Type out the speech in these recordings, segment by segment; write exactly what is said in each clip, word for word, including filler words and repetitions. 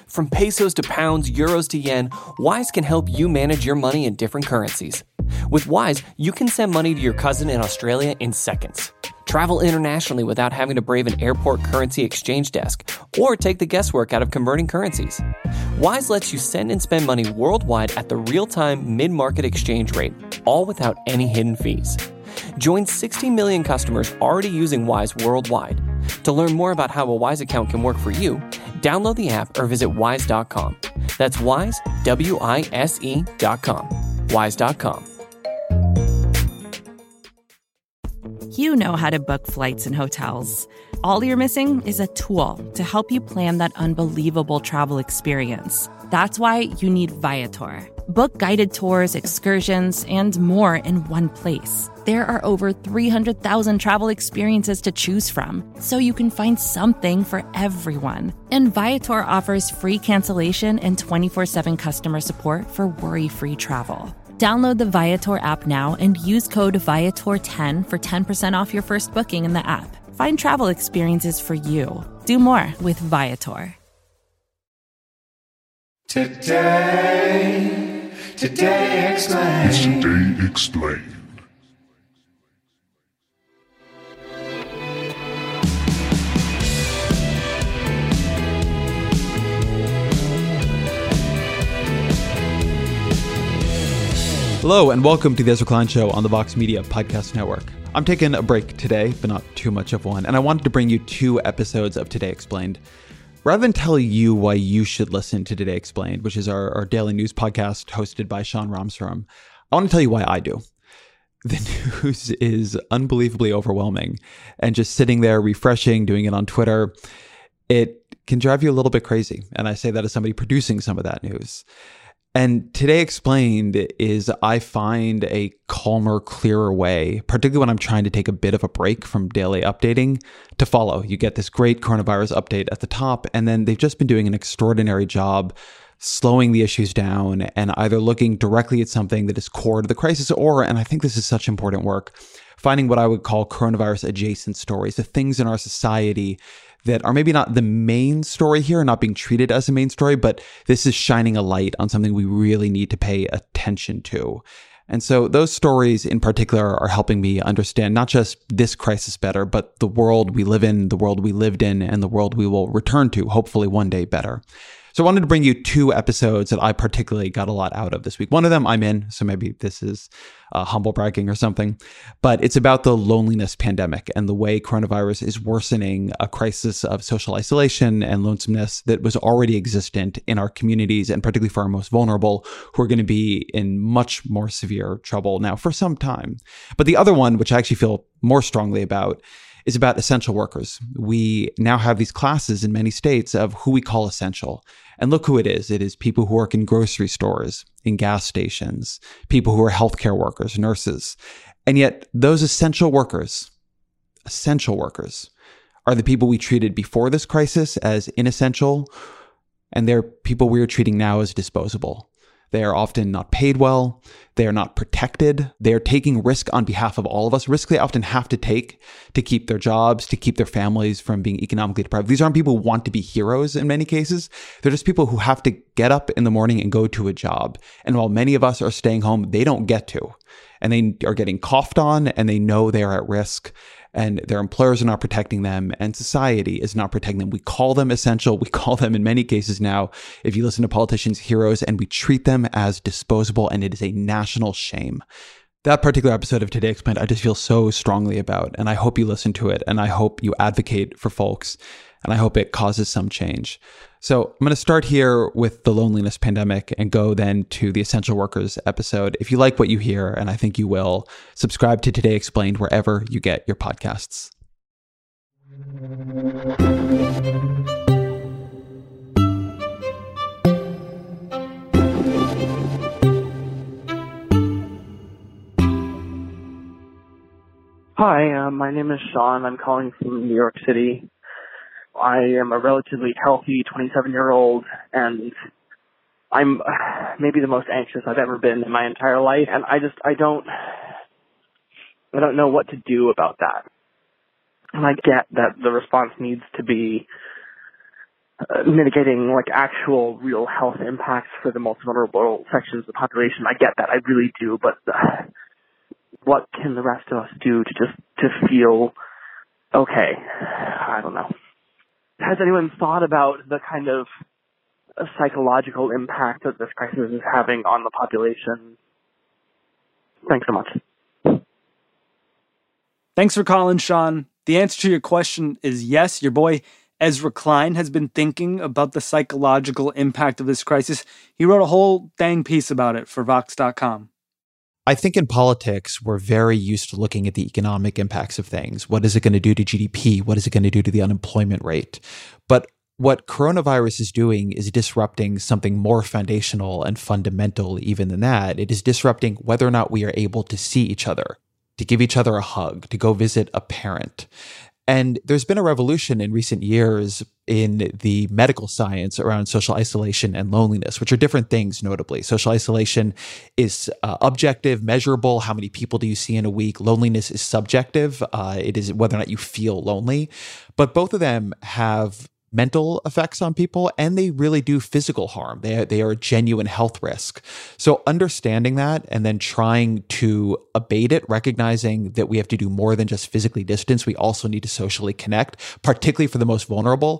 From pesos to pounds, euros to yen, Wise can help you manage your money in different currencies. With Wise, you can send money to your cousin in Australia in seconds. Travel internationally without having to brave an airport currency exchange desk or take the guesswork out of converting currencies. Wise lets you send and spend money worldwide at the real-time mid-market exchange rate, all without any hidden fees. Join sixty million customers already using Wise worldwide. To learn more about how a Wise account can work for you, download the app or visit wise dot com. That's Wise, W I S E dot com. wise dot com. You know how to book flights and hotels. All you're missing is a tool to help you plan that unbelievable travel experience. That's why you need Viator. Book guided tours, excursions, and more in one place. There are over three hundred thousand travel experiences to choose from, so you can find something for everyone. And Viator offers free cancellation and twenty-four seven customer support for worry-free travel. Download the Viator app now and use code Viator ten for ten percent off your first booking in the app. Find travel experiences for you. Do more with Viator. Today, Today Explained. It's Today Explained. Hello and welcome to the Ezra Klein Show on the Vox Media Podcast Network. I'm taking a break today, but not too much of one, and I wanted to bring you two episodes of Today Explained. Rather than tell you why you should listen to Today Explained, which is our, our daily news podcast hosted by Sean Ramsram, I want to tell you why I do. The news is unbelievably overwhelming, and just sitting there refreshing, doing it on Twitter, it can drive you a little bit crazy, and I say that as somebody producing some of that news. And Today Explained is I find a calmer, clearer way, particularly when I'm trying to take a bit of a break from daily updating, to follow. You get this great coronavirus update at the top, and then they've just been doing an extraordinary job slowing the issues down and either looking directly at something that is core to the crisis or, and I think this is such important work, finding what I would call coronavirus adjacent stories, the things in our society that are maybe not the main story here, not being treated as a main story, but this is shining a light on something we really need to pay attention to. And so those stories in particular are helping me understand not just this crisis better, but the world we live in, the world we lived in, and the world we will return to, hopefully one day better. So I wanted to bring you two episodes that I particularly got a lot out of this week. One of them I'm in, so maybe this is uh, humble bragging or something, but it's about the loneliness pandemic and the way coronavirus is worsening a crisis of social isolation and lonesomeness that was already existent in our communities, and particularly for our most vulnerable, who are going to be in much more severe trouble now for some time. But the other one, which I actually feel more strongly about, is about essential workers. We now have these classes in many states of who we call essential. And look who it is. It is people who work in grocery stores, in gas stations, people who are healthcare workers, nurses. And yet those essential workers, essential workers, are the people we treated before this crisis as inessential, and they're people we are treating now as disposable. They are often not paid well. They are not protected. They are taking risk on behalf of all of us, risk they often have to take to keep their jobs, to keep their families from being economically deprived. These aren't people who want to be heroes in many cases. They're just people who have to get up in the morning and go to a job. And while many of us are staying home, they don't get to. And they are getting coughed on, and they know they are at risk. And their employers are not protecting them, and society is not protecting them. We call them essential. We call them, in many cases now, if you listen to politicians, heroes, and we treat them as disposable, and it is a national shame. That particular episode of Today Explained, I just feel so strongly about, and I hope you listen to it, and I hope you advocate for folks, and I hope it causes some change. So I'm going to start here with the loneliness pandemic and go then to the essential workers episode. If you like what you hear, and I think you will, subscribe to Today Explained wherever you get your podcasts. Hi, uh, my name is Sean. I'm calling from New York City. I am a relatively healthy twenty-seven-year-old, and I'm maybe the most anxious I've ever been in my entire life, and I just, I don't, I don't know what to do about that. And I get that the response needs to be uh, mitigating like actual real health impacts for the most vulnerable sections of the population. I get that, I really do, but uh, what can the rest of us do to just to feel okay? I don't know. Has anyone thought about the kind of psychological impact that this crisis is having on the population? Thanks so much. Thanks for calling, Sean. The answer to your question is yes. Your boy Ezra Klein has been thinking about the psychological impact of this crisis. He wrote a whole dang piece about it for Vox dot com. I think in politics, we're very used to looking at the economic impacts of things. What is it going to do to G D P? What is it going to do to the unemployment rate? But what coronavirus is doing is disrupting something more foundational and fundamental even than that. It is disrupting whether or not we are able to see each other, to give each other a hug, to go visit a parent. And there's been a revolution in recent years in the medical science around social isolation and loneliness, which are different things, notably. Social isolation is uh, objective, measurable. How many people do you see in a week? Loneliness is subjective. Uh, it is whether or not you feel lonely. But both of them have mental effects on people, and they really do physical harm. They are, they are a genuine health risk. So understanding that and then trying to abate it, recognizing that we have to do more than just physically distance, we also need to socially connect, particularly for the most vulnerable.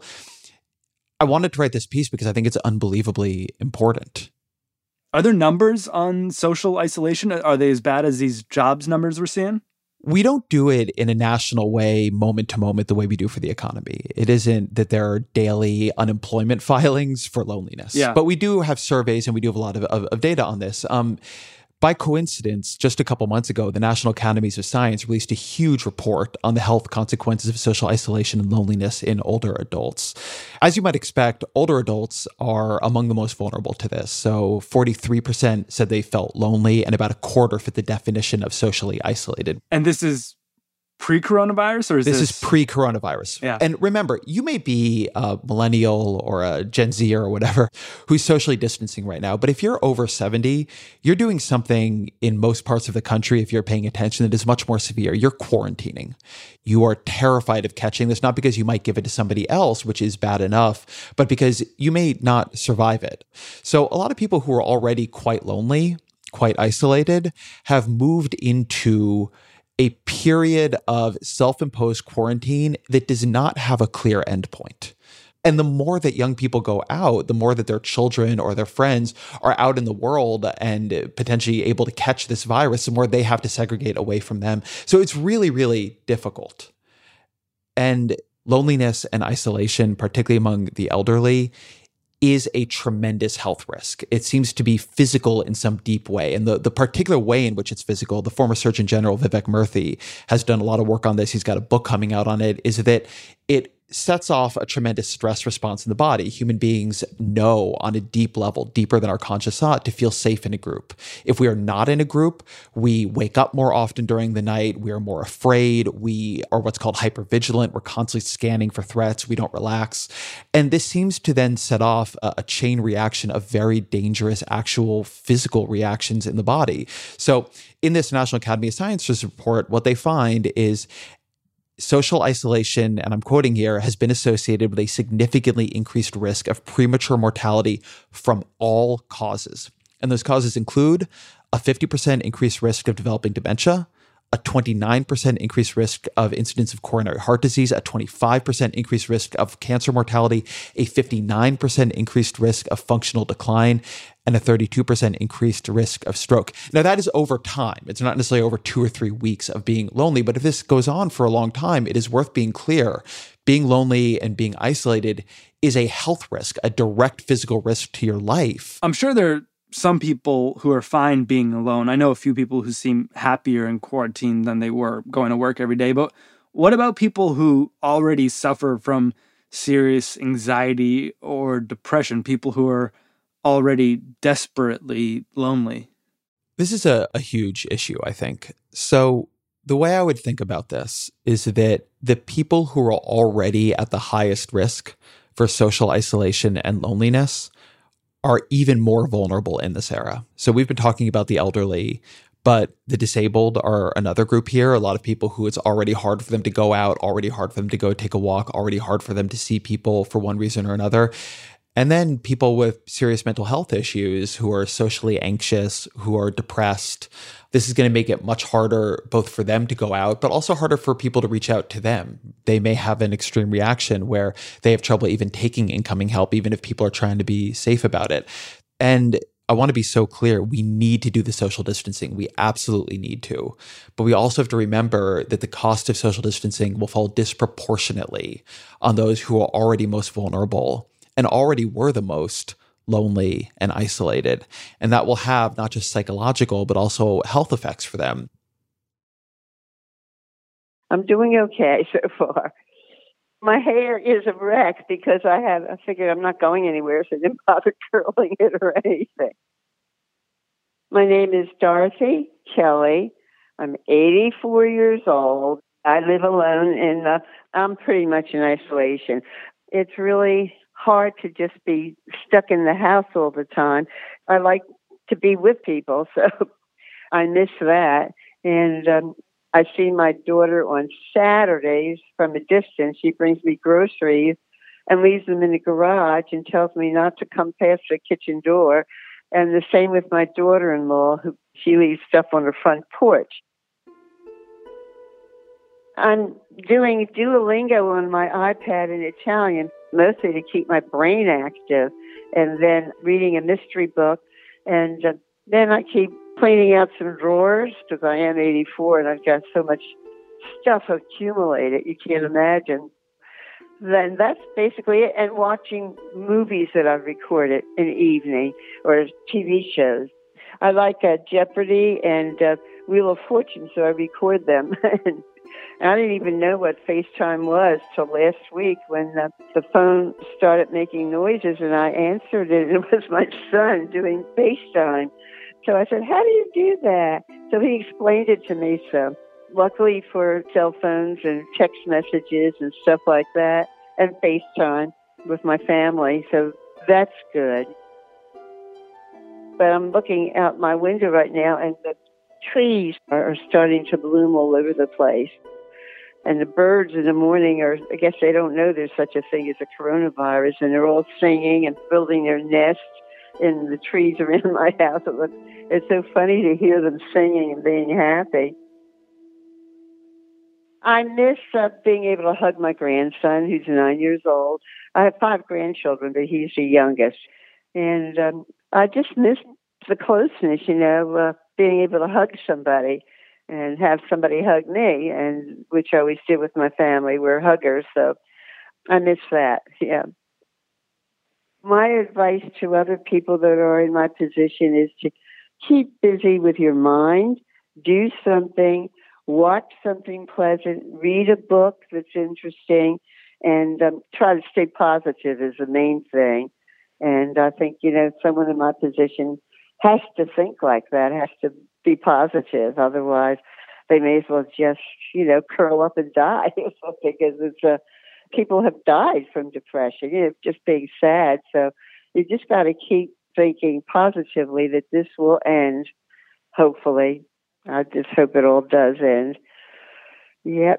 I wanted to write this piece because I think it's unbelievably important. Are there numbers on social isolation? Are they as bad as these jobs numbers we're seeing? We don't do it in a national way, moment to moment, the way we do for the economy. It isn't that there are daily unemployment filings for loneliness. Yeah. But we do have surveys and we do have a lot of, of, of data on this. Um, by coincidence, just a couple months ago, the National Academies of Science released a huge report on the health consequences of social isolation and loneliness in older adults. As you might expect, older adults are among the most vulnerable to this. So forty-three percent said they felt lonely, and about a quarter fit the definition of socially isolated. And this is pre-coronavirus, or is this? This is pre-coronavirus. Yeah. And remember, you may be a millennial or a Gen Z or whatever who's socially distancing right now. But if you're over seventy, you're doing something in most parts of the country, if you're paying attention, that is much more severe. You're quarantining. You are terrified of catching this, not because you might give it to somebody else, which is bad enough, but because you may not survive it. So a lot of people who are already quite lonely, quite isolated, have moved into a period of self-imposed quarantine that does not have a clear endpoint. And the more that young people go out, the more that their children or their friends are out in the world and potentially able to catch this virus, the more they have to segregate away from them. So it's really, really difficult. And loneliness and isolation, particularly among the elderly, is a tremendous health risk. It seems to be physical in some deep way. And the, the particular way in which it's physical, the former Surgeon General Vivek Murthy has done a lot of work on this. He's got a book coming out on it, is that it sets off a tremendous stress response in the body. Human beings know on a deep level, deeper than our conscious thought, to feel safe in a group. If we are not in a group, we wake up more often during the night. We are more afraid. We are what's called hypervigilant. We're constantly scanning for threats. We don't relax. And this seems to then set off a, a chain reaction of very dangerous actual physical reactions in the body. So in this National Academy of Sciences report, what they find is social isolation, and I'm quoting here, has been associated with a significantly increased risk of premature mortality from all causes. And those causes include a fifty percent increased risk of developing dementia, a twenty-nine percent increased risk of incidence of coronary heart disease, a twenty-five percent increased risk of cancer mortality, a fifty-nine percent increased risk of functional decline, and a thirty-two percent increased risk of stroke. Now, that is over time. It's not necessarily over two or three weeks of being lonely, but if this goes on for a long time, it is worth being clear. Being lonely and being isolated is a health risk, a direct physical risk to your life. I'm sure there are some people who are fine being alone. I know a few people who seem happier in quarantine than they were going to work every day. But what about people who already suffer from serious anxiety or depression, people who are already desperately lonely? This is a, a huge issue, I think. So the way I would think about this is that the people who are already at the highest risk for social isolation and loneliness are even more vulnerable in this era. So we've been talking about the elderly, But the disabled are another group here. A lot of people who it's already hard for them to go out, already hard for them to go take a walk, already hard for them to see people for one reason or another. And then people with serious mental health issues who are socially anxious, who are depressed. This is going to make it much harder both for them to go out, but also harder for people to reach out to them. They may have an extreme reaction where they have trouble even taking incoming help, even if people are trying to be safe about it. And I want to be so clear, we need to do the social distancing. We absolutely need to. But we also have to remember that the cost of social distancing will fall disproportionately on those who are already most vulnerable and already were the most lonely and isolated. And that will have not just psychological, but also health effects for them. I'm doing okay so far. My hair is a wreck because I had, I figured I'm not going anywhere, so I didn't bother curling it or anything. My name is Dorothy Kelly. I'm eighty-four years old. I live alone, and uh, I'm pretty much in isolation. It's really hard to just be stuck in the house all the time. I like to be with people, so I miss that. And um, I see my daughter on Saturdays from a distance. She brings me groceries and leaves them in the garage and tells me not to come past the kitchen door. And the same with my daughter-in-law, who she leaves stuff on her front porch. I'm doing Duolingo on my iPad in Italian, mostly to keep my brain active, and then reading a mystery book. And uh, then I keep cleaning out some drawers because I am eighty-four and I've got so much stuff accumulated, you can't imagine. Then that's basically it. And watching movies that I've recorded in the evening or T V shows. I like uh, Jeopardy and uh, Wheel of Fortune, so I record them. And I didn't even know what FaceTime was till last week when uh, the phone started making noises and I answered it. It was my son doing FaceTime. So I said, how do you do that? So he explained it to me. So luckily for cell phones and text messages and stuff like that, and FaceTime with my family. So that's good. But I'm looking out my window right now, and the trees are starting to bloom all over the place. And the birds in the morning are, I guess they don't know there's such a thing as a coronavirus, and they're all singing and building their nests in the trees around my house. It's so funny to hear them singing and being happy. I miss uh, being able to hug my grandson, who's nine years old. I have five grandchildren, but he's the youngest. And um, I just miss the closeness, you know, uh, being able to hug somebody and have somebody hug me, and which I always did with my family. We're huggers, so I miss that, yeah. My advice to other people that are in my position is to keep busy with your mind, do something, watch something pleasant, read a book that's interesting, and um, try to stay positive is the main thing. And I think, you know, someone in my position has to think like that, has to be positive. Otherwise, they may as well just, you know, curl up and die because it's uh, people have died from depression, you know, just being sad. So you just got to keep thinking positively that this will end, hopefully. I just hope it all does end. Yep.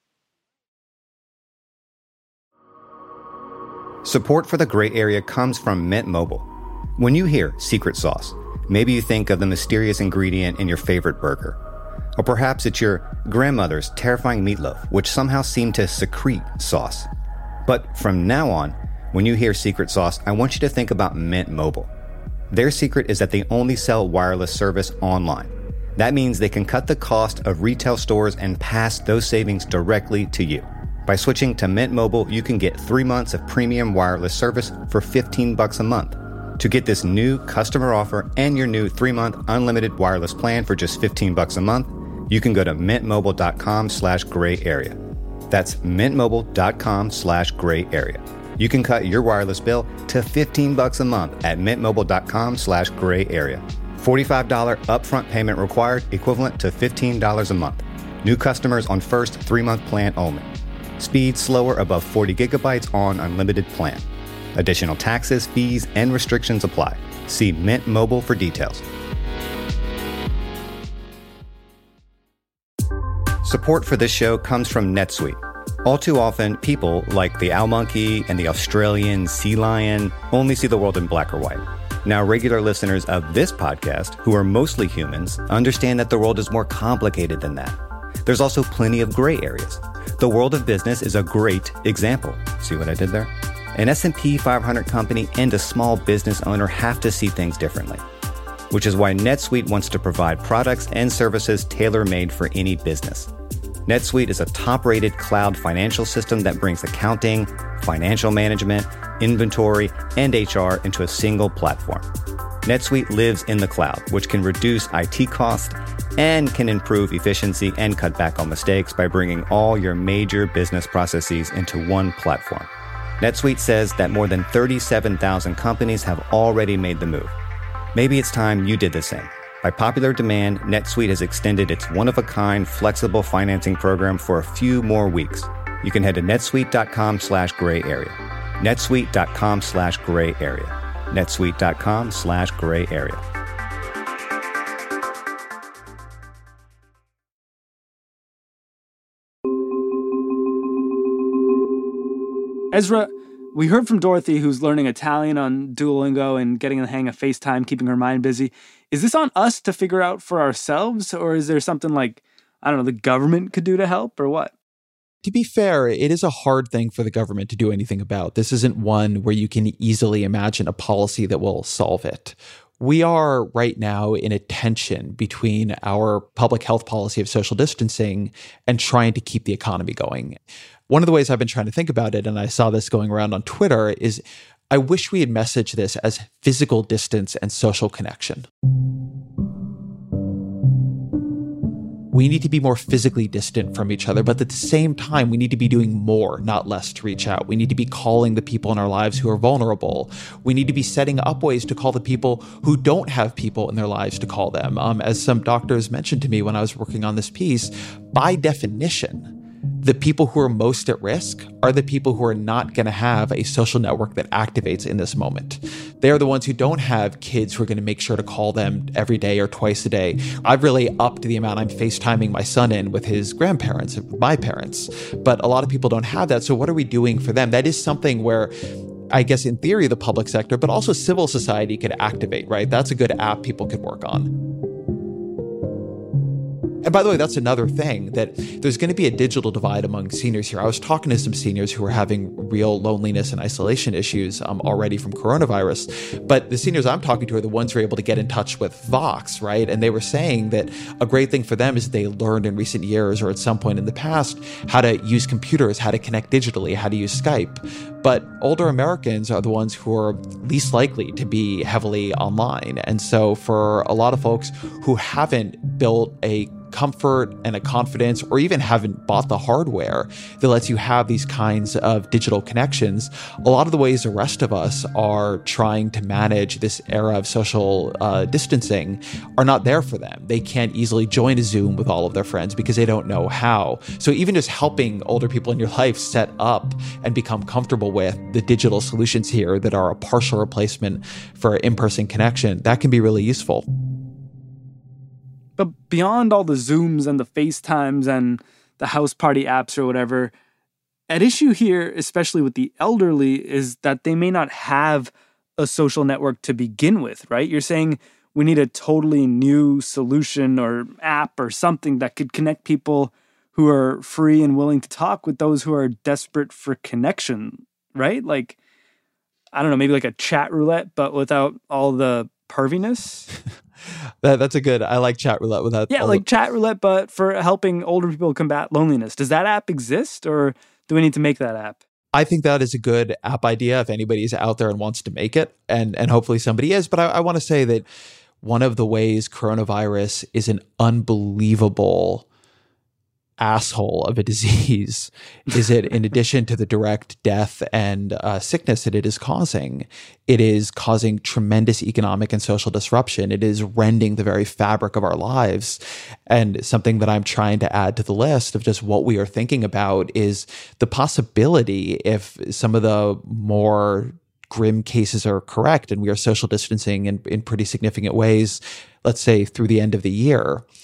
Support for the Gray Area comes from Mint Mobile. When you hear secret sauce, maybe you think of the mysterious ingredient in your favorite burger. Or perhaps it's your grandmother's terrifying meatloaf, which somehow seemed to secrete sauce. But from now on, when you hear secret sauce, I want you to think about Mint Mobile. Their secret is that they only sell wireless service online. That means they can cut the cost of retail stores and pass those savings directly to you. By switching to Mint Mobile, you can get three months of premium wireless service for fifteen bucks a month. To get this new customer offer and your new three-month unlimited wireless plan for just fifteen bucks a month, you can go to mintmobile.com slash gray area. That's mintmobile.com slash gray area. You can cut your wireless bill to fifteen bucks a month at mintmobile.com slash gray area. forty-five dollars upfront payment required, equivalent to fifteen dollars a month. New customers on first three-month plan only. Speed slower above forty gigabytes on unlimited plan. Additional taxes, fees, and restrictions apply. See Mint Mobile for details. Support for this show comes from NetSuite. All too often, people like the owl monkey and the Australian sea lion only see the world in black or white. Now, regular listeners of this podcast, who are mostly humans, understand that the world is more complicated than that. There's also plenty of gray areas. The world of business is a great example. See what I did there? An S and P five hundred company and a small business owner have to see things differently, which is why NetSuite wants to provide products and services tailor-made for any business. NetSuite is a top-rated cloud financial system that brings accounting, financial management, inventory, and H R into a single platform. NetSuite lives in the cloud, which can reduce I T costs and can improve efficiency and cut back on mistakes by bringing all your major business processes into one platform. NetSuite says that more than thirty-seven thousand companies have already made the move. Maybe it's time you did the same. By popular demand, NetSuite has extended its one-of-a-kind flexible financing program for a few more weeks. You can head to netsuite.com slash gray area. netsuite.com slash gray area. netsuite.com slash gray area. Ezra, we heard from Dorothy, who's learning Italian on Duolingo and getting the hang of FaceTime, keeping her mind busy. Is this on us to figure out for ourselves, or is there something like, I don't know, the government could do to help, or what? To be fair, it is a hard thing for the government to do anything about. This isn't one where you can easily imagine a policy that will solve it. We are right now in a tension between our public health policy of social distancing and trying to keep the economy going. One of the ways I've been trying to think about it, and I saw this going around on Twitter, is I wish we had messaged this as physical distance and social connection. We need to be more physically distant from each other, but at the same time, we need to be doing more, not less, to reach out. We need to be calling the people in our lives who are vulnerable. We need to be setting up ways to call the people who don't have people in their lives to call them. Um, as some doctors mentioned to me when I was working on this piece, by definition, the people who are most at risk are the people who are not going to have a social network that activates in this moment. They are the ones who don't have kids who are going to make sure to call them every day or twice a day. I've really upped the amount I'm FaceTiming my son in with his grandparents, my parents. But a lot of people don't have that. So what are we doing for them? That is something where I guess in theory, the public sector, but also civil society could activate, right? That's a good app people could work on. And by the way, that's another thing, that there's going to be a digital divide among seniors here. I was talking to some seniors who are having real loneliness and isolation issues um, already from coronavirus. But the seniors I'm talking to are the ones who are able to get in touch with Vox, right? And they were saying that a great thing for them is they learned in recent years or at some point in the past how to use computers, how to connect digitally, how to use Skype. But older Americans are the ones who are least likely to be heavily online. And so for a lot of folks who haven't built a comfort and a confidence, or even haven't bought the hardware that lets you have these kinds of digital connections, a lot of the ways the rest of us are trying to manage this era of social uh, distancing are not there for them. They can't easily join a Zoom with all of their friends because they don't know how. So even just helping older people in your life set up and become comfortable with the digital solutions here that are a partial replacement for in-person connection, that can be really useful. But beyond all the Zooms and the FaceTimes and the house party apps or whatever, at issue here, especially with the elderly, is that they may not have a social network to begin with, right? You're saying we need a totally new solution or app or something that could connect people who are free and willing to talk with those who are desperate for connection, right? Like, I don't know, maybe like a chat roulette, but without all the perviness. That, that's a good, I like chat roulette without. Yeah, like the... chat roulette, but for helping older people combat loneliness. Does that app exist, or do we need to make that app? I think that is a good app idea if anybody's out there and wants to make it, and, and hopefully somebody is. But I, I want to say that one of the ways coronavirus is an unbelievable asshole of a disease is it, in addition to the direct death and uh, sickness that it is causing, it is causing tremendous economic and social disruption. It is rending the very fabric of our lives. And something that I'm trying to add to the list of just what we are thinking about is the possibility, if some of the more grim cases are correct and we are social distancing in, in pretty significant ways, let's say through the end of the year,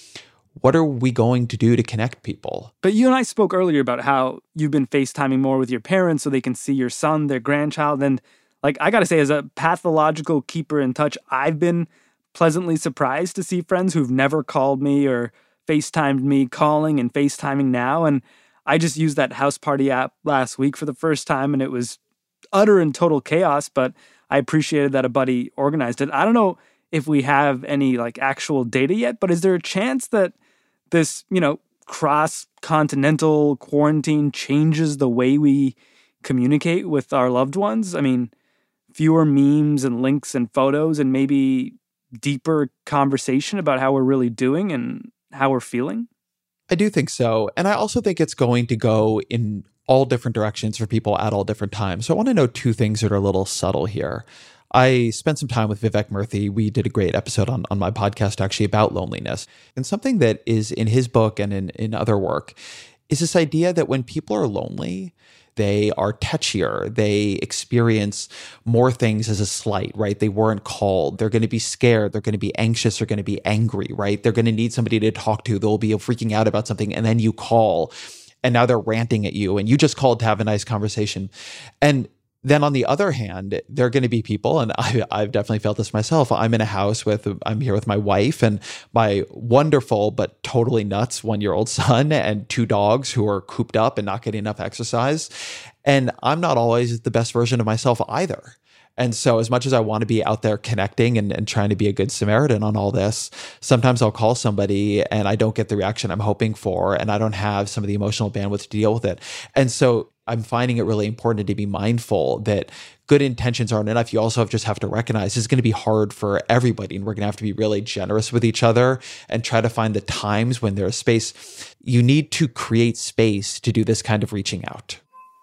what are we going to do to connect people? But you and I spoke earlier about how you've been FaceTiming more with your parents so they can see your son, their grandchild. And like, I got to say, as a pathological keeper in touch, I've been pleasantly surprised to see friends who've never called me or FaceTimed me calling and FaceTiming now. And I just used that house party app last week for the first time, and it was utter and total chaos, but I appreciated that a buddy organized it. I don't know if we have any like actual data yet, but is there a chance that this, you know, cross-continental quarantine changes the way we communicate with our loved ones? I mean, fewer memes and links and photos and maybe deeper conversation about how we're really doing and how we're feeling? I do think so. And I also think it's going to go in all different directions for people at all different times. So I want to know two things that are a little subtle here. I spent some time with Vivek Murthy. We did a great episode on, on my podcast actually about loneliness. And something that is in his book and in, in other work is this idea that when people are lonely, they are touchier. They experience more things as a slight, right? They weren't called. They're going to be scared. They're going to be anxious. They're going to be angry, right? They're going to need somebody to talk to. They'll be freaking out about something. And then you call and now they're ranting at you and you just called to have a nice conversation. And then on the other hand, there are going to be people, and I, I've definitely felt this myself. I'm in a house with, I'm here with my wife and my wonderful but totally nuts one-year-old son and two dogs who are cooped up and not getting enough exercise. And I'm not always the best version of myself either. And so as much as I want to be out there connecting and, and trying to be a good Samaritan on all this, sometimes I'll call somebody and I don't get the reaction I'm hoping for, and I don't have some of the emotional bandwidth to deal with it. And so I'm finding it really important to be mindful that good intentions aren't enough. You also have just have to recognize it's going to be hard for everybody, and we're going to have to be really generous with each other and try to find the times when there's space. You need to create space to do this kind of reaching out.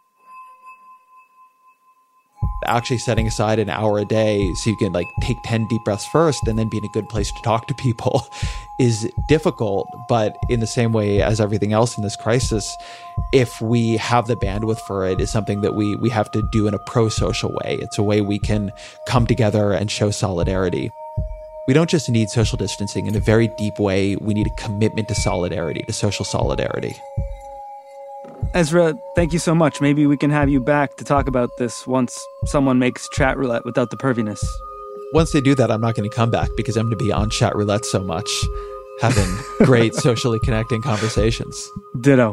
Actually setting aside an hour a day so you can like take ten deep breaths first and then be in a good place to talk to people is difficult. But in the same way as everything else in this crisis, if we have the bandwidth for it, is something that we we have to do in a pro-social way. It's a way we can come together and show solidarity. We don't just need social distancing. In a very deep way, we need a commitment to solidarity, to social solidarity. Ezra, thank you so much. Maybe we can have you back to talk about this once someone makes chat roulette without the perviness. Once they do that, I'm not going to come back because I'm going to be on chat roulette so much, having great socially connecting conversations. Ditto.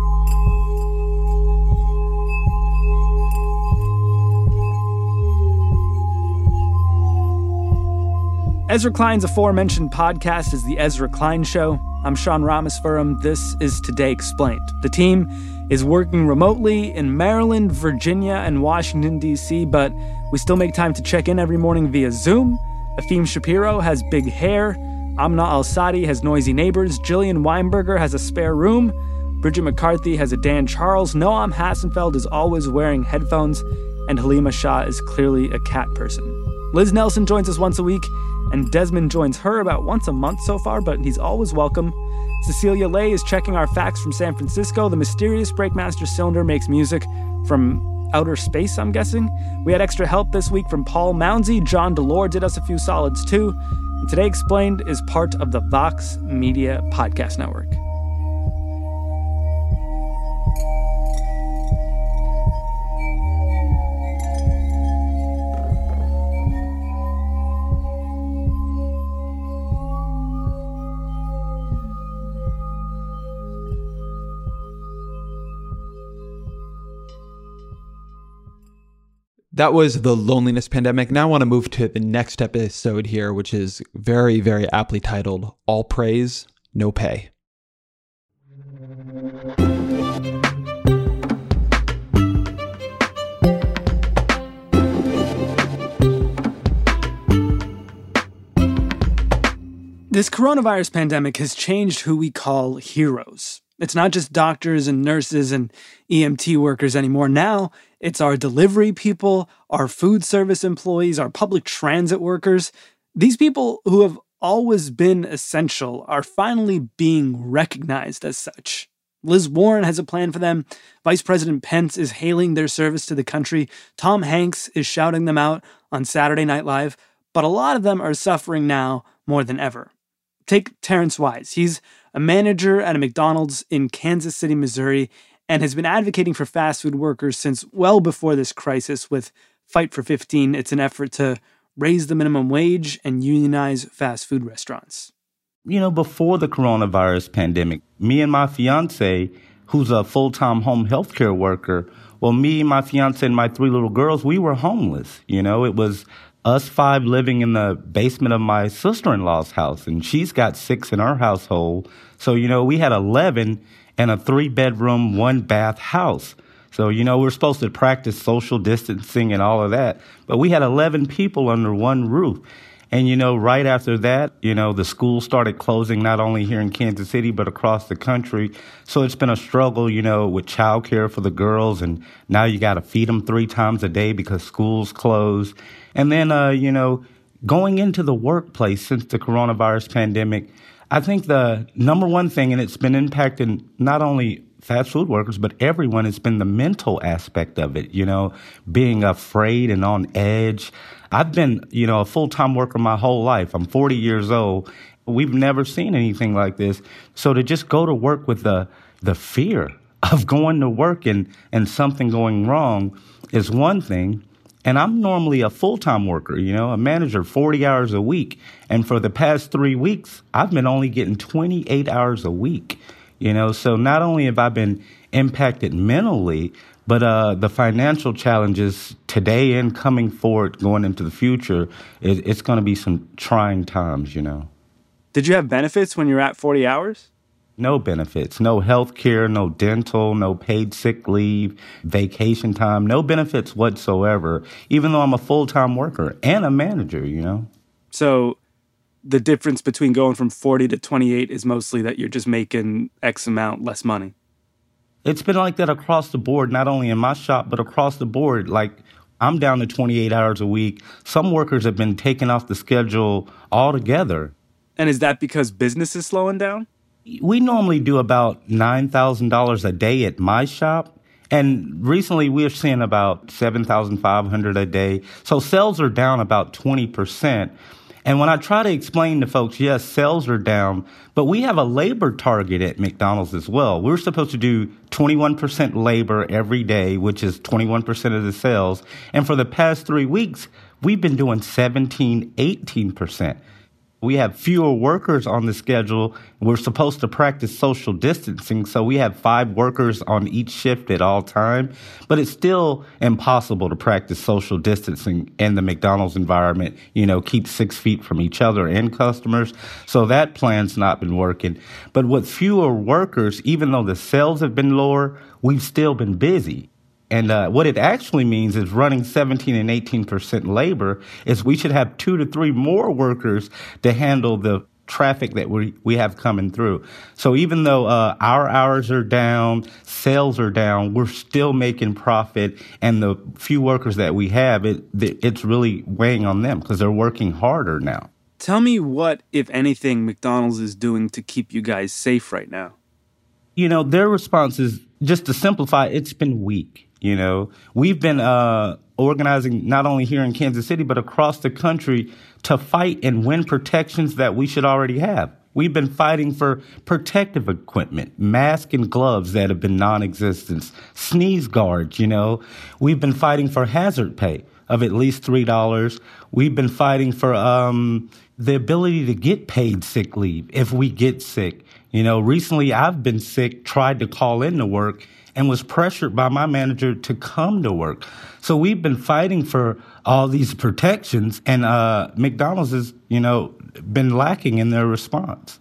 Ezra Klein's aforementioned podcast is The Ezra Klein Show. I'm Sean Rameswaram. This is Today Explained. The team is working remotely in Maryland, Virginia, and Washington, D C, but we still make time to check in every morning via Zoom. Afim Shapiro has big hair. Amna Al-Sadi has noisy neighbors. Jillian Weinberger has a spare room. Bridget McCarthy has a Dan Charles. Noam Hassenfeld is always wearing headphones. And Halima Shah is clearly a cat person. Liz Nelson joins us once a week, and Desmond joins her about once a month so far, but he's always welcome. Cecilia Lay is checking our facts from San Francisco. The mysterious Breakmaster Cylinder makes music from outer space, I'm guessing. We had extra help this week from Paul Mounsey. John Delore did us a few solids too. And Today Explained is part of the Vox Media Podcast Network. That was the loneliness pandemic. Now I want to move to the next episode here, which is very, very aptly titled, All Praise, No Pay. This coronavirus pandemic has changed who we call heroes. It's not just doctors and nurses and E M T workers anymore. Now it's our delivery people, our food service employees, our public transit workers. These people who have always been essential are finally being recognized as such. Liz Warren has a plan for them. Vice President Pence is hailing their service to the country. Tom Hanks is shouting them out on Saturday Night Live. But a lot of them are suffering now more than ever. take Terrence Wise. He's a manager at a McDonald's in Kansas City, Missouri, and has been advocating for fast food workers since well before this crisis with Fight for fifteen. It's an effort to raise the minimum wage and unionize fast food restaurants. You know, before the coronavirus pandemic, me and my fiance, who's a full-time home healthcare worker, well, me, my fiance, and my three little girls, we were homeless. You know, it was us five living in the basement of my sister-in-law's house, and she's got six in our household. So, you know, we had eleven in a three-bedroom, one-bath house. So, you know, we're supposed to practice social distancing and all of that, but we had eleven people under one roof. And, you know, right after that, you know, the schools started closing not only here in Kansas City, but across the country. So it's been a struggle, you know, with childcare for the girls. And now you got to feed them three times a day because schools closed. And then, uh, you know, going into the workplace since the coronavirus pandemic, I think the number one thing, and it's been impacting not only fast food workers, but everyone, has been the mental aspect of it, you know, being afraid and on edge. I've been, you know, a full-time worker my whole life. I'm forty years old. We've never seen anything like this. So to just go to work with the the fear of going to work and, and something going wrong is one thing. And I'm normally a full-time worker, you know, a manager, forty hours a week. And for the past three weeks, I've been only getting twenty-eight hours a week, you know. So not only have I been impacted mentally, but uh, the financial challenges today and coming forward, going into the future, it, it's going to be some trying times, you know. Did you have benefits when you were at forty hours? No benefits, no health care, no dental, no paid sick leave, vacation time, no benefits whatsoever, even though I'm a full-time worker and a manager, you know. So the difference between going from forty to twenty-eight is mostly that you're just making X amount less money. It's been like that across the board, not only in my shop, but across the board. Like, I'm down to twenty-eight hours a week. Some workers have been taken off the schedule altogether. And is that because business is slowing down? We normally do about nine thousand dollars a day at my shop. And recently we're seeing about seven thousand five hundred dollars a day. So sales are down about twenty percent. And when I try to explain to folks, yes, sales are down, but we have a labor target at McDonald's as well. We're supposed to do twenty-one percent labor every day, which is twenty-one percent of the sales. And for the past three weeks, we've been doing seventeen, eighteen percent. We have fewer workers on the schedule. We're supposed to practice social distancing, so we have five workers on each shift at all time. But it's still impossible to practice social distancing in the McDonald's environment, you know, keep six feet from each other and customers. So that plan's not been working. But with fewer workers, even though the sales have been lower, we've still been busy. And uh, what it actually means is running seventeen and eighteen percent labor is we should have two to three more workers to handle the traffic that we, we have coming through. So even though uh, our hours are down, sales are down, we're still making profit. And the few workers that we have, it, it's really weighing on them because they're working harder now. Tell me what, if anything, McDonald's is doing to keep you guys safe right now. You know, their response is, just to simplify, it's been weak. You know, we've been uh, organizing not only here in Kansas City, but across the country to fight and win protections that we should already have. We've been fighting for protective equipment, masks and gloves that have been non-existent, sneeze guards, you know. We've been fighting for hazard pay of at least three dollars. We've been fighting for um, the ability to get paid sick leave if we get sick. You know, recently I've been sick, tried to call in to work, and was pressured by my manager to come to work. So we've been fighting for all these protections, and uh, McDonald's has, you know, been lacking in their response.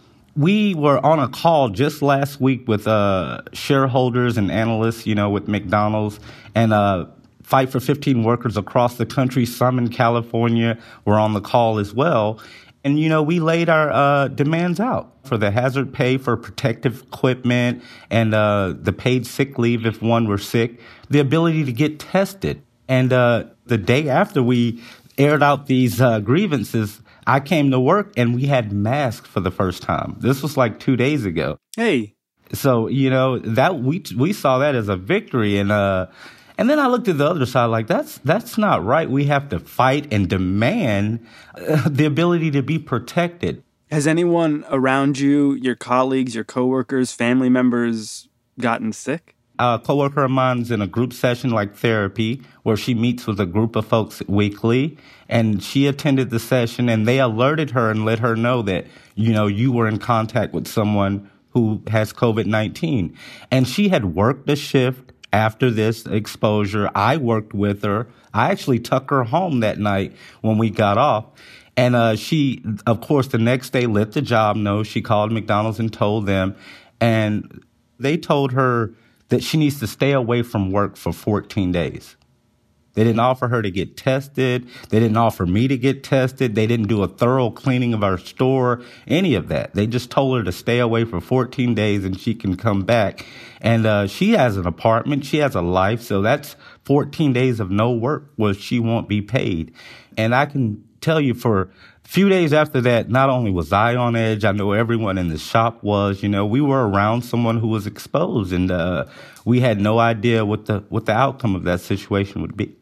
We were on a call just last week with uh, shareholders and analysts, you know, with McDonald's, and uh, Fight for fifteen workers across the country, some in California, were on the call as well. And, you know, we laid our uh, demands out for the hazard pay for protective equipment and uh, the paid sick leave if one were sick, the ability to get tested. And uh, the day after we aired out these uh, grievances, I came to work and we had masks for the first time. This was like two days ago. Hey. So, you know, that we we saw that as a victory. And uh, and then I looked at the other side like, that's that's not right. We have to fight and demand uh, the ability to be protected. Has anyone around you, your colleagues, your coworkers, family members, gotten sick? A coworker of mine's in a group session like therapy where she meets with a group of folks weekly, and she attended the session and they alerted her and let her know that, you know, you were in contact with someone who has COVID nineteen. And she had worked a shift after this exposure. I worked with her. I actually took her home that night when we got off. And uh, she, of course, the next day let the job know. She called McDonald's and told them. And they told her that she needs to stay away from work for fourteen days. They didn't offer her to get tested. They didn't offer me to get tested. They didn't do a thorough cleaning of our store, any of that. They just told her to stay away for fourteen days and she can come back. And uh, she has an apartment. She has a life. So that's fourteen days of no work where she won't be paid. And I can tell you for a few days after that, not only was I on edge, I know everyone in the shop was. You know, we were around someone who was exposed, and uh, we had no idea what the what the outcome of that situation would be.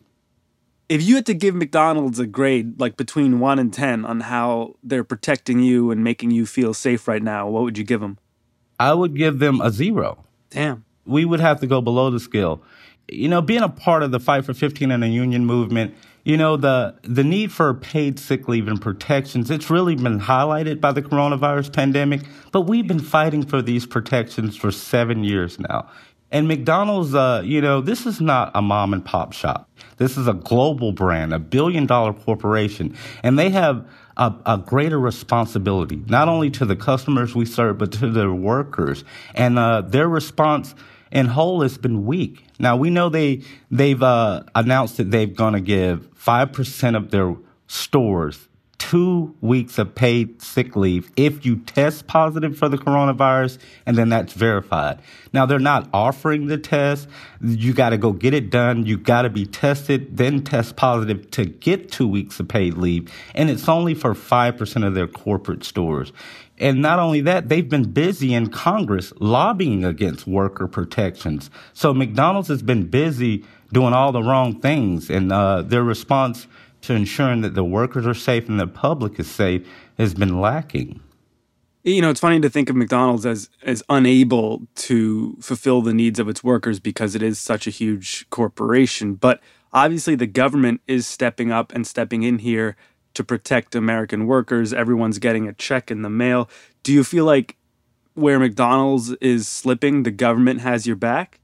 If you had to give McDonald's a grade, like between one and ten, on how they're protecting you and making you feel safe right now, what would you give them? I would give them a zero. Damn. We would have to go below the scale. You know, being a part of the Fight for fifteen and the union movement, you know, the the need for paid sick leave and protections, it's really been highlighted by the coronavirus pandemic, but we've been fighting for these protections for seven years now. And McDonald's, uh, you know, this is not a mom and pop shop. This is a global brand, a billion dollar corporation, and they have a, a greater responsibility, not only to the customers we serve, but to their workers. And uh, their response in whole has been weak. Now, we know they, they've uh, announced that they're going to give five percent of their stores two weeks of paid sick leave if you test positive for the coronavirus, and then that's verified. Now, they're not offering the test. You got to go get it done. You got to be tested, then test positive to get two weeks of paid leave. And it's only for five percent of their corporate stores. And not only that, they've been busy in Congress lobbying against worker protections. So McDonald's has been busy doing all the wrong things, and uh, their response to ensuring that the workers are safe and the public is safe has been lacking. You know, it's funny to think of McDonald's as as unable to fulfill the needs of its workers because it is such a huge corporation. But obviously the government is stepping up and stepping in here to protect American workers. Everyone's getting a check in the mail. Do you feel like where McDonald's is slipping, the government has your back?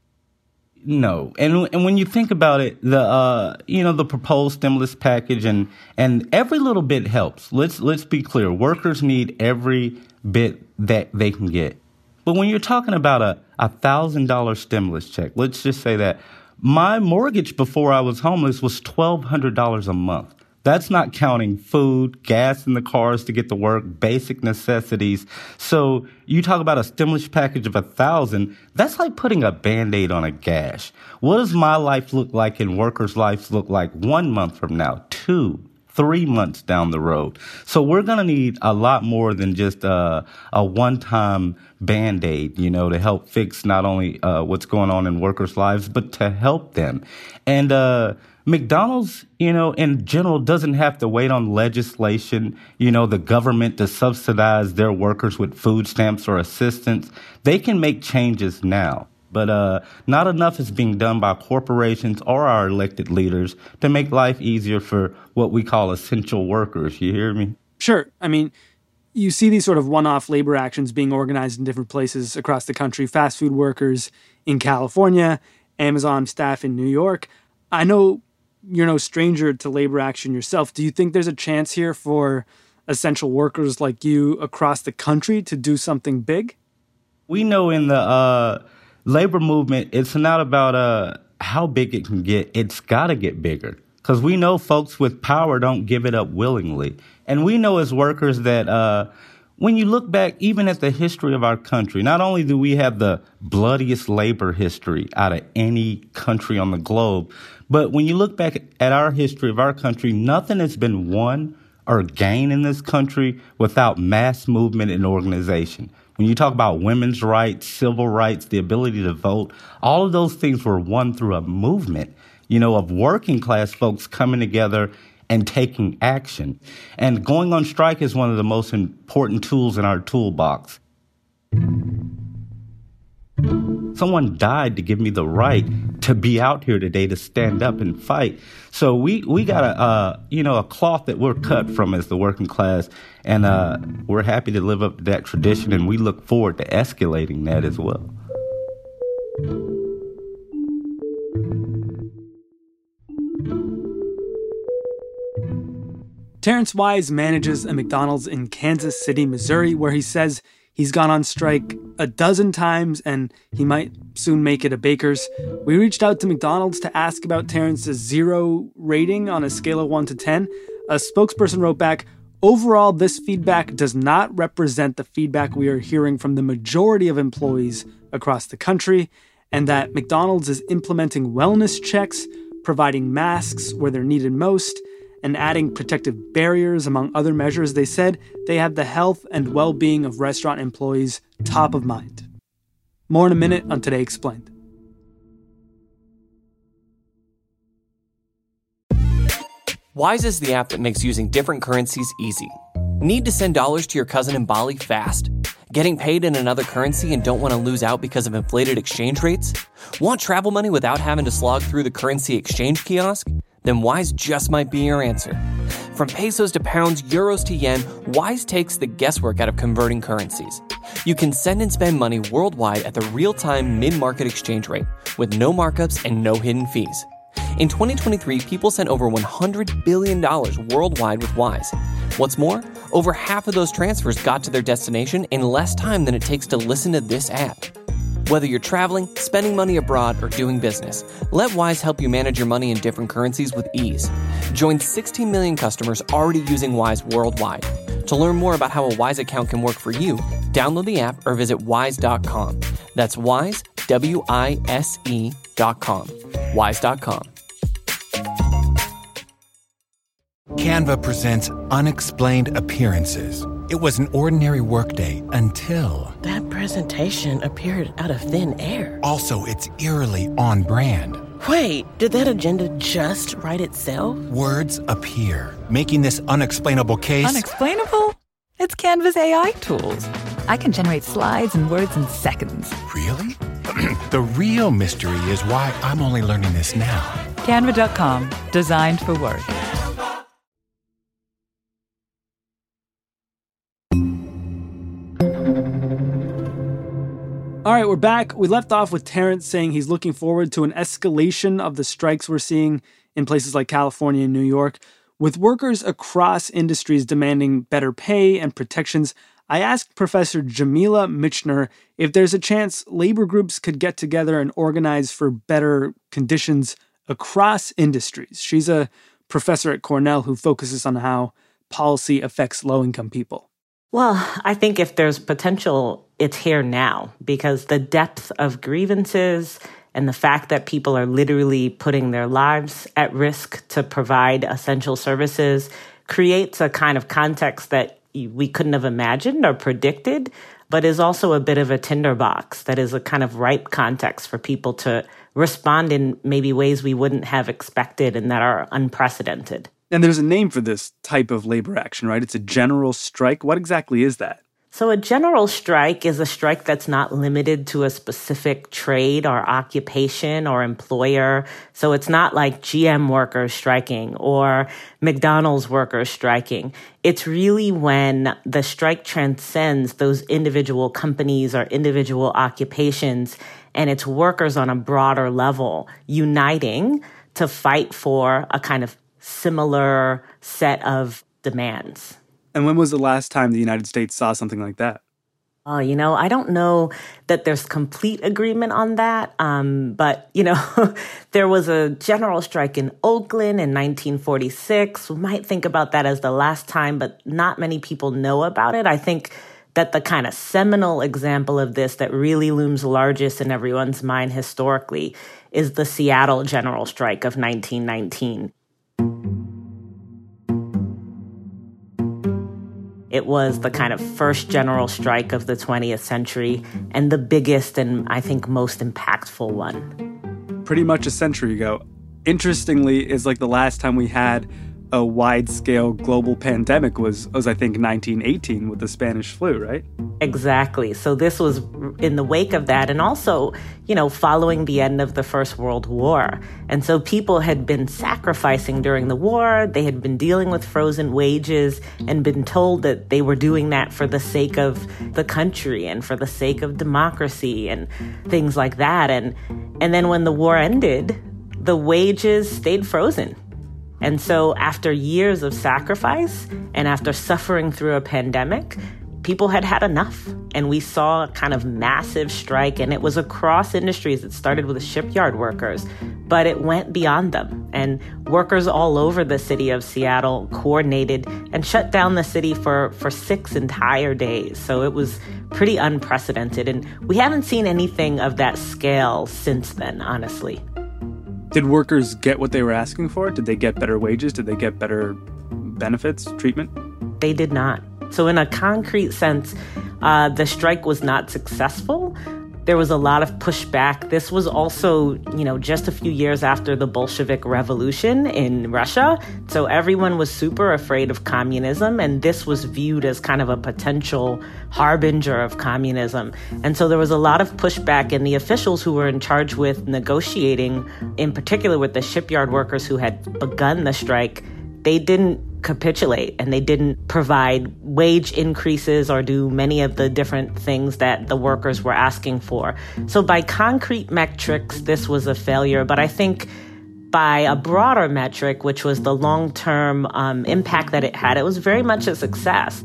No. And and when you think about it, the uh you know, the proposed stimulus package and and every little bit helps. Let's let's be clear. Workers need every bit that they can get. But when you're talking about a a thousand dollar stimulus check, let's just say that my mortgage before I was homeless was twelve hundred dollars a month. That's not counting food, gas in the cars to get to work, basic necessities. So you talk about a stimulus package of a thousand, that's like putting a Band-Aid on a gash. What does my life look like and workers' lives look like one month from now, two, three months down the road? So we're going to need a lot more than just uh, a one-time Band-Aid, you know, to help fix not only uh, what's going on in workers' lives, but to help them. And, uh, McDonald's, you know, in general doesn't have to wait on legislation, you know, the government to subsidize their workers with food stamps or assistance. They can make changes now. But uh, not enough is being done by corporations or our elected leaders to make life easier for what we call essential workers. You hear me? Sure. I mean, you see these sort of one-off labor actions being organized in different places across the country. Fast food workers in California, Amazon staff in New York. I know you're no stranger to labor action yourself. Do you think there's a chance here for essential workers like you across the country to do something big? We know in the uh, labor movement, it's not about uh, how big it can get. It's got to get bigger because we know folks with power don't give it up willingly. And we know as workers that uh, when you look back even at the history of our country, not only do we have the bloodiest labor history out of any country on the globe, but when you look back at our history of our country, nothing has been won or gained in this country without mass movement and organization. When you talk about women's rights, civil rights, the ability to vote, all of those things were won through a movement, you know, of working class folks coming together and taking action. And going on strike is one of the most important tools in our toolbox. Someone died to give me the right to be out here today to stand up and fight. So we, we got a, uh, you know, a cloth that we're cut from as the working class, and uh, we're happy to live up to that tradition, and we look forward to escalating that as well. Terrence Wise manages a McDonald's in Kansas City, Missouri, where he says he's gone on strike a dozen times and he might soon make it a Baker's. We reached out to McDonald's to ask about Terrence's zero rating on a scale of one to ten. A spokesperson wrote back, "Overall, this feedback does not represent the feedback we are hearing from the majority of employees across the country, and that McDonald's is implementing wellness checks, providing masks where they're needed most, and adding protective barriers, among other measures. They said they have the health and well-being of restaurant employees top of mind." More in a minute on Today Explained. Wise is the app that makes using different currencies easy. Need to send dollars to your cousin in Bali fast? Getting paid in another currency and don't want to lose out because of inflated exchange rates? Want travel money without having to slog through the currency exchange kiosk? Then Wise just might be your answer. From pesos to pounds, euros to yen, Wise takes the guesswork out of converting currencies. You can send and spend money worldwide at the real-time mid-market exchange rate with no markups and no hidden fees. In twenty twenty-three, people sent over one hundred billion dollars worldwide with Wise. What's more, over half of those transfers got to their destination in less time than it takes to listen to this ad. Whether you're traveling, spending money abroad, or doing business, let Wise help you manage your money in different currencies with ease. Join sixteen million customers already using Wise worldwide. To learn more about how a Wise account can work for you, download the app or visit wise dot com. That's Wise, W I S E dot com. wise dot com. Canva presents Unexplained Appearances. It was an ordinary workday until... That presentation appeared out of thin air. Also, it's eerily on brand. Wait, did that agenda just write itself? Words appear, making this unexplainable case... Unexplainable? It's Canva's A I tools. I can generate slides and words in seconds. Really? The real mystery is why I'm only learning this now. Canva dot com, designed for work. All right, we're back. We left off with Terrence saying he's looking forward to an escalation of the strikes we're seeing in places like California and New York. With workers across industries demanding better pay and protections, I asked Professor Jamila Michener if there's a chance labor groups could get together and organize for better conditions across industries. She's a professor at Cornell who focuses on how policy affects low-income people. Well, I think if there's potential, it's here now, because the depth of grievances and the fact that people are literally putting their lives at risk to provide essential services creates a kind of context that we couldn't have imagined or predicted, but is also a bit of a tinderbox that is a kind of ripe context for people to respond in maybe ways we wouldn't have expected and that are unprecedented. And there's a name for this type of labor action, right? It's a general strike. What exactly is that? So a general strike is a strike that's not limited to a specific trade or occupation or employer. So it's not like G M workers striking or McDonald's workers striking. It's really when the strike transcends those individual companies or individual occupations, and it's workers on a broader level uniting to fight for a kind of similar set of demands. And when was the last time the United States saw something like that? Oh, you know, I don't know that there's complete agreement on that. Um, but, you know, there was a general strike in Oakland in nineteen forty-six. We might think about that as the last time, but not many people know about it. I think that the kind of seminal example of this that really looms largest in everyone's mind historically is the Seattle general strike of nineteen nineteen. It was the kind of first general strike of the twentieth century and the biggest and, I think, most impactful one. Pretty much a century ago. Interestingly, is like the last time we had a wide-scale global pandemic was, was, I think, nineteen eighteen with the Spanish flu, right? Exactly. So this was in the wake of that, and also, you know, following the end of the First World War. And so people had been sacrificing during the war. They had been dealing with frozen wages and been told that they were doing that for the sake of the country and for the sake of democracy and things like that. And and then when the war ended, the wages stayed frozen. And so after years of sacrifice and after suffering through a pandemic, people had had enough. And we saw a kind of massive strike, and it was across industries. It started with the shipyard workers, but it went beyond them. And workers all over the city of Seattle coordinated and shut down the city for, for six entire days. So it was pretty unprecedented. And we haven't seen anything of that scale since then, honestly. Did workers get what they were asking for? Did they get better wages? Did they get better benefits, treatment? They did not. So in a concrete sense, uh, the strike was not successful. There was a lot of pushback. This was also, you know, just a few years after the Bolshevik Revolution in Russia. So everyone was super afraid of communism, and this was viewed as kind of a potential harbinger of communism. And so there was a lot of pushback, and the officials who were in charge with negotiating, in particular with the shipyard workers who had begun the strike, they didn't capitulate, and they didn't provide wage increases or do many of the different things that the workers were asking for. So by concrete metrics, this was a failure. But I think by a broader metric, which was the long-term um, impact that it had, it was very much a success.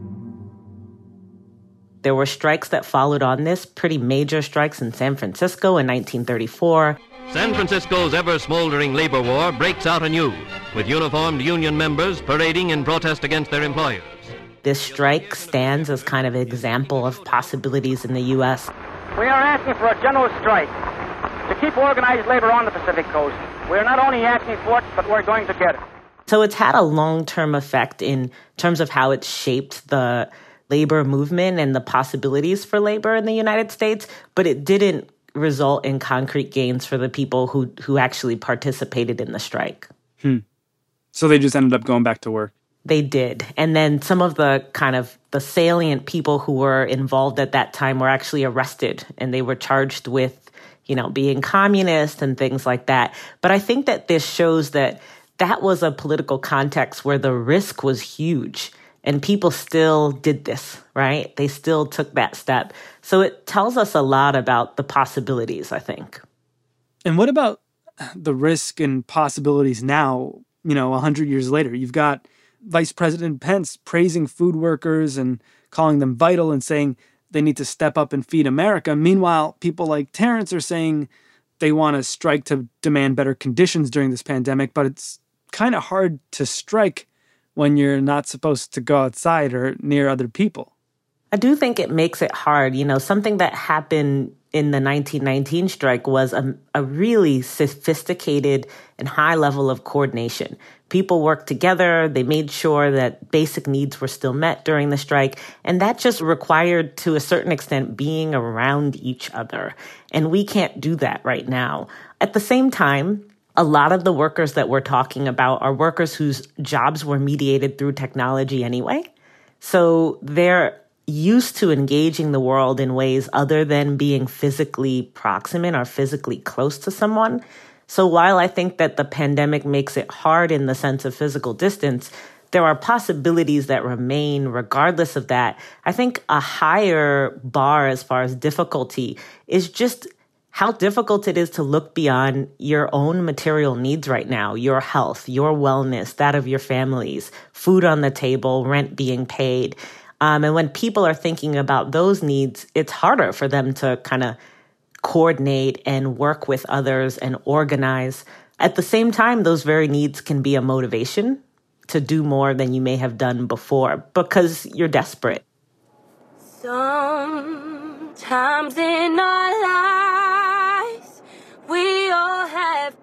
There were strikes that followed on this, pretty major strikes in San Francisco in nineteen thirty-four. San Francisco's ever-smoldering labor war breaks out anew, with uniformed union members parading in protest against their employers. This strike stands as kind of an example of possibilities in the U S. We are asking for a general strike to keep organized labor on the Pacific Coast. We're not only asking for it, but we're going to get it. So it's had a long-term effect in terms of how it's shaped the labor movement and the possibilities for labor in the United States, but it didn't result in concrete gains for the people who who actually participated in the strike. Hmm. So they just ended up going back to work. They did. And then some of the kind of the salient people who were involved at that time were actually arrested, and they were charged with, you know, being communist and things like that. But I think that this shows that that was a political context where the risk was huge. And people still did this, right? They still took that step. So it tells us a lot about the possibilities, I think. And what about the risk and possibilities now, you know, one hundred years later? You've got Vice President Pence praising food workers and calling them vital and saying they need to step up and feed America. Meanwhile, people like Terrence are saying they want to strike to demand better conditions during this pandemic, but it's kind of hard to strike when you're not supposed to go outside or near other people. I do think it makes it hard. You know, something that happened in the nineteen nineteen strike was a, a really sophisticated and high level of coordination. People worked together. They made sure that basic needs were still met during the strike. And that just required, to a certain extent, being around each other. And we can't do that right now. At the same time, a lot of the workers that we're talking about are workers whose jobs were mediated through technology anyway. So they're used to engaging the world in ways other than being physically proximate or physically close to someone. So while I think that the pandemic makes it hard in the sense of physical distance, there are possibilities that remain regardless of that. I think a higher bar as far as difficulty is just how difficult it is to look beyond your own material needs right now, your health, your wellness, that of your families, food on the table, rent being paid. Um, and when people are thinking about those needs, it's harder for them to kind of coordinate and work with others and organize. At the same time, those very needs can be a motivation to do more than you may have done before because you're desperate. Sometimes in our lives, we all have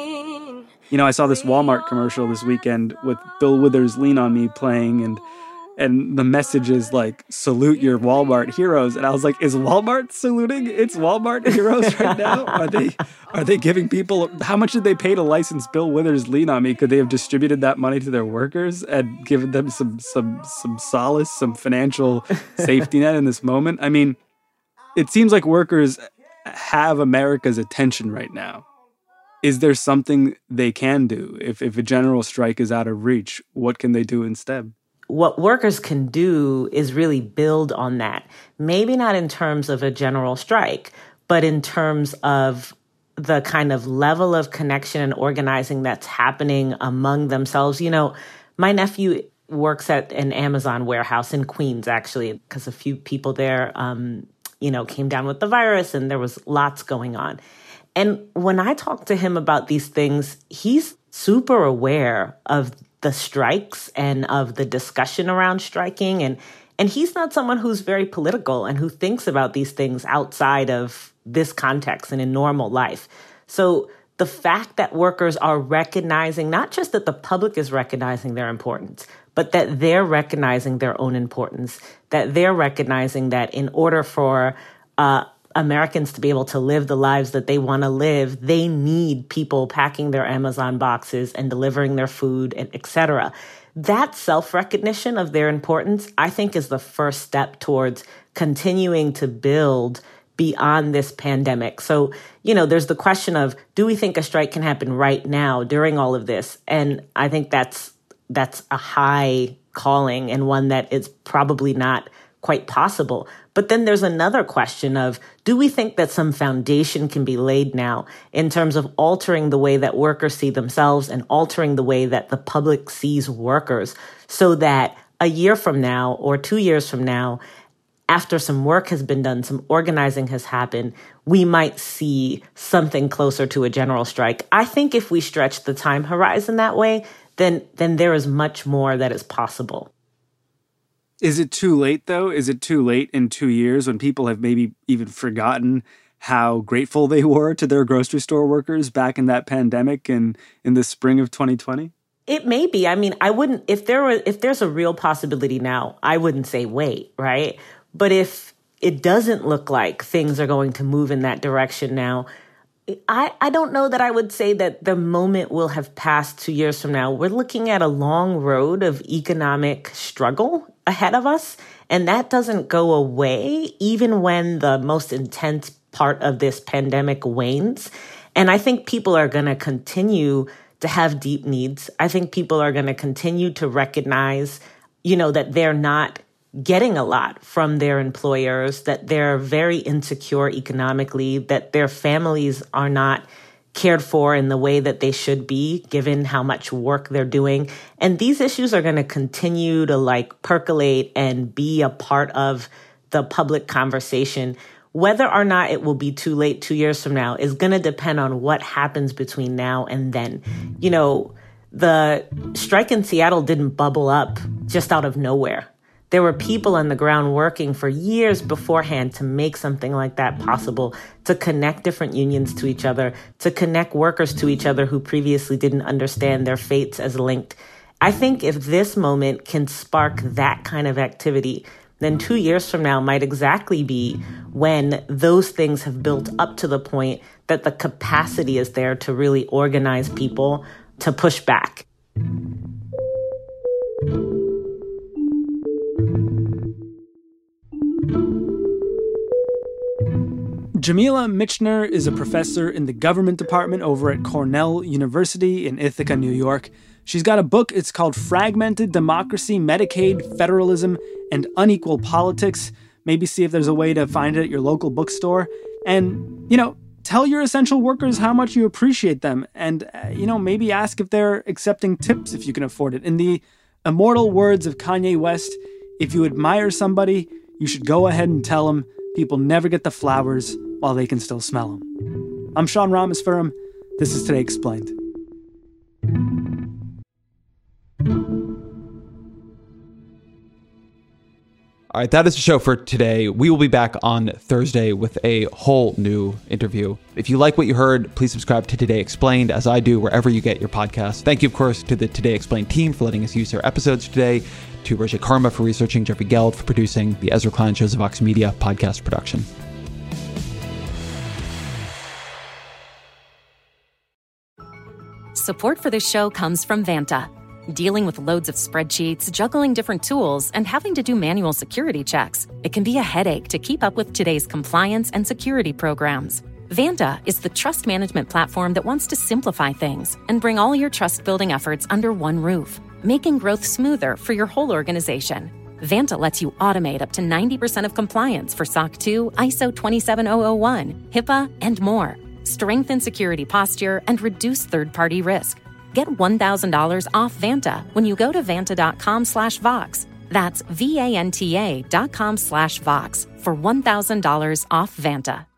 pain. You know, I saw this Walmart commercial this weekend with Bill Withers' Lean on Me playing, and and the message is like, salute your Walmart heroes. And I was like, is Walmart saluting its Walmart heroes right now? Are they are they giving people, how much did they pay to license Bill Withers' Lean On Me? Could they have distributed that money to their workers and given them some some some solace, some financial safety net in this moment? I mean, it seems like workers have America's attention right now. Is there something they can do? If if a general strike is out of reach, what can they do instead? What workers can do is really build on that. Maybe not in terms of a general strike, but in terms of the kind of level of connection and organizing that's happening among themselves. You know, my nephew works at an Amazon warehouse in Queens, actually, because a few people there, um, you know, came down with the virus and there was lots going on. And when I talk to him about these things, he's super aware of the strikes and of the discussion around striking. And, and he's not someone who's very political and who thinks about these things outside of this context and in normal life. So the fact that workers are recognizing, not just that the public is recognizing their importance, but that they're recognizing their own importance, that they're recognizing that in order for uh, Americans to be able to live the lives that they want to live, they need people packing their Amazon boxes and delivering their food, and et cetera. That self-recognition of their importance, I think, is the first step towards continuing to build beyond this pandemic. So, you know, there's the question of, do we think a strike can happen right now during all of this? And I think that's that's a high calling and one that is probably not quite possible. But then there's another question of, do we think that some foundation can be laid now in terms of altering the way that workers see themselves and altering the way that the public sees workers, so that a year from now or two years from now, after some work has been done, some organizing has happened, we might see something closer to a general strike? I think if we stretch the time horizon that way, then then there is much more that is possible. Is it too late, though? Is it too late in two years when people have maybe even forgotten how grateful they were to their grocery store workers back in that pandemic and in the spring of twenty twenty? It may be. I mean, I wouldn't, if there were, if there's a real possibility now, I wouldn't say wait, right? But if it doesn't look like things are going to move in that direction now, I, I don't know that I would say that the moment will have passed two years from now. We're looking at a long road of economic struggle ahead of us, and that doesn't go away even when the most intense part of this pandemic wanes. And I think people are going to continue to have deep needs. I think people are going to continue to recognize, you know, that they're not getting a lot from their employers, that they're very insecure economically, that their families are not cared for in the way that they should be, given how much work they're doing. And these issues are going to continue to like percolate and be a part of the public conversation. Whether or not it will be too late two years from now is going to depend on what happens between now and then. You know, the strike in Seattle didn't bubble up just out of nowhere. There were people on the ground working for years beforehand to make something like that possible, to connect different unions to each other, to connect workers to each other who previously didn't understand their fates as linked. I think if this moment can spark that kind of activity, then two years from now might exactly be when those things have built up to the point that the capacity is there to really organize people to push back. Jamila Michener is a professor in the government department over at Cornell University in Ithaca, New York. She's got a book. It's called Fragmented Democracy, Medicaid, Federalism, and Unequal Politics. Maybe see if there's a way to find it at your local bookstore. And, you know, tell your essential workers how much you appreciate them. And, uh, you know, maybe ask if they're accepting tips if you can afford it. In the immortal words of Kanye West, if you admire somebody, you should go ahead and tell them people never get the flowers while they can still smell them. I'm Sean Rameswaram. This is Today Explained. All right, that is the show for today. We will be back on Thursday with a whole new interview. If you like what you heard, please subscribe to Today Explained, as I do, wherever you get your podcasts. Thank you, of course, to the Today Explained team for letting us use their episodes today, to Roger Karma for researching, Jeffrey Geld for producing, the Ezra Klein Show's a Vox Media podcast production. Support for this show comes from Vanta. Dealing with loads of spreadsheets, juggling different tools, and having to do manual security checks, it can be a headache to keep up with today's compliance and security programs. Vanta is the trust management platform that wants to simplify things and bring all your trust-building efforts under one roof, making growth smoother for your whole organization. Vanta lets you automate up to ninety percent of compliance for S O C two, I S O twenty-seven thousand one, HIPAA, and more. Strengthen security posture and reduce third-party risk. Get one thousand dollars off Vanta when you go to vanta.com slash Vox. That's V-A-N-T-A dot com slash Vox for one thousand dollars off Vanta.